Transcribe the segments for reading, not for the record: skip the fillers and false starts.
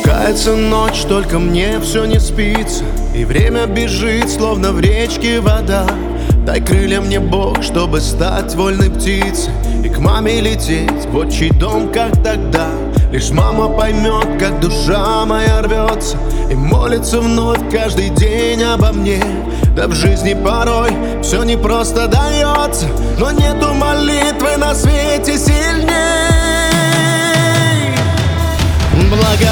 Спускается ночь, только мне все не спится, и время бежит, словно в речке вода. Дай крылья мне, Бог, чтобы стать вольной птицей и к маме лететь в отчий дом, как тогда. Лишь мама поймет, как душа моя рвется, и молится вновь каждый день обо мне. Да в жизни порой все не просто дается, но нету молитвы на свете сильней. Благодарю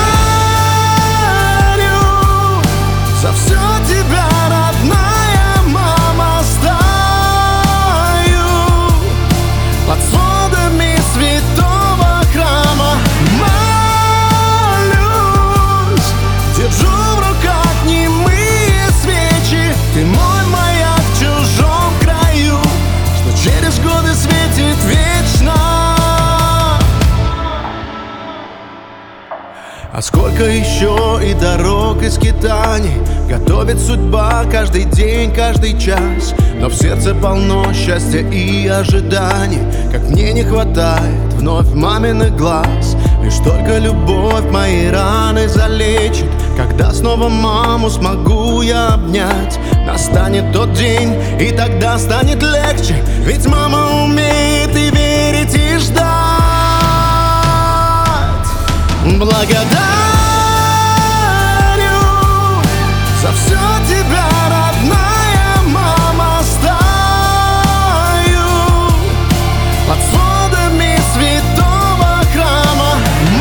за все тебя, родная мама, стою под сводами святого храма. Молюсь, держу в руках немые свечи. Ты мой маяк в чужом краю, что через годы светит вечно. А сколько еще и дорог, и скитаний готовит судьба каждый день, каждый час. Но в сердце полно счастья и ожиданий, как мне не хватает вновь маминых глаз. Лишь только любовь мои раны залечит, когда снова маму смогу я обнять. Настанет тот день, и тогда станет легче, ведь мама умеет и верить, и ждать. Благодарю за все тебя, родная мама, стою под сводами святого храма.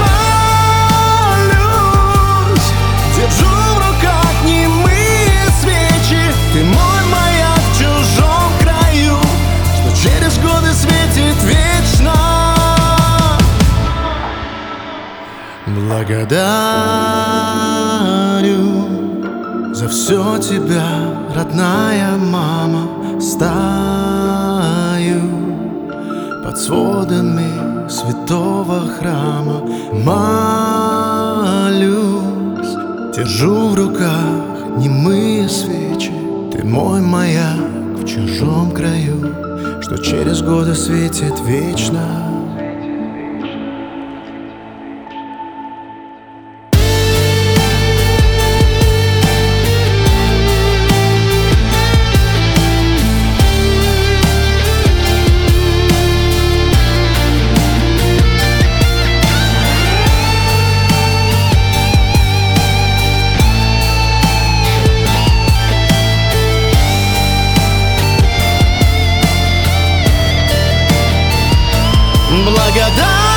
Молюсь, держу в руках немые свечи. Ты мой маяк в чужом краю, что через годы светит вечно. Благодарю за все тебя, родная мама, стою под сводами святого храма. Молюсь, держу в руках немые свечи. Ты мой маяк в чужом краю, что через годы светит вечно. Благодарю